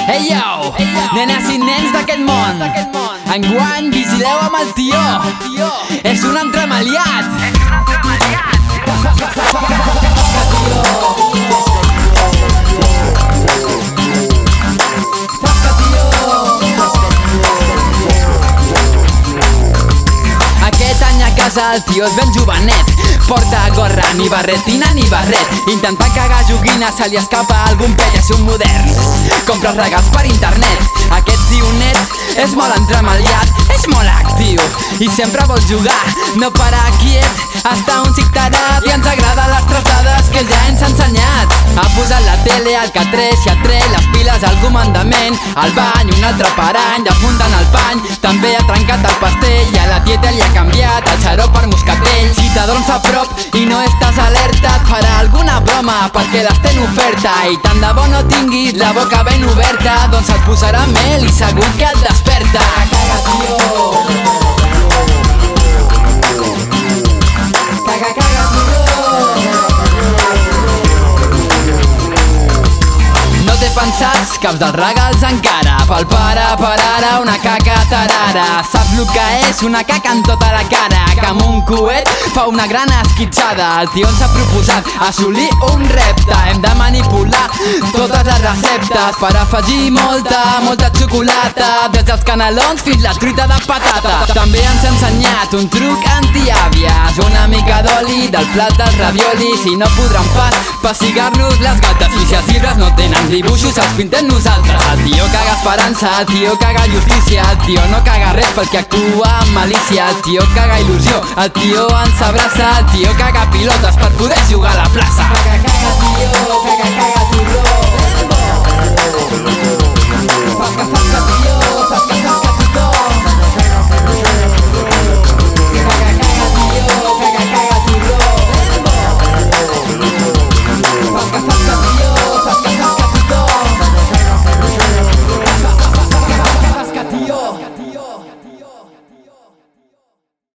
Ei yo, nenes i nens d'aquest món, enguany vigileu amb el tió. És un entremaliat. Aquest any a casa el tio és ben jovenet, porta gorra, ni barretina ni barret. Intentant cagar joguina se li escapa algun pell, és un modern. Compra els regals per internet. Aquest tionet és molt entremaliat, és molt actiu i sempre vol jugar, no para quiet, està un xic tarat i ens agraden les trastades que ja ens ha ensenyat. Ha posat la tele, el K3 i ha tret les piles al comandament, al bany, un altre parany, apuntant al pany. També ha trencat el pastell i a la tieta li ha canviat el xarop per moscatell. Si t'adorms a prop i no estàs alerta, et farà alguna broma perquè les té en oferta. I tant de bo no tinguis la boca ben oberta, doncs et posarà mel i segur que et desperta. Caga, tio. Caga, caga, tio. No té pensats caps dels regals encara, pel pare per ara una caca tarara. Saps el que és una caca en tota la cara, que amb un coet fa una gran esquitxada. El tio ens ha proposat assolir un repte, hem de manipular totes les receptes per afegir molta xocolata, des dels canelons fins la truita de patata. També ens ha ensenyat un truc antiàvies, una mica d'oli del plat dels raviolis, i no podran pas pessigar-nos les galtes. I si els llibres no tenen dibuixos els pintem nosaltres. El tio caga esperança, el tio caga justícia, el tio no caga res perquè actua amb malícia. El tio caga il·lusió, el tio ens abraça, el tio caga pilotes per poder jugar a la plaça. Caga, caga, tio.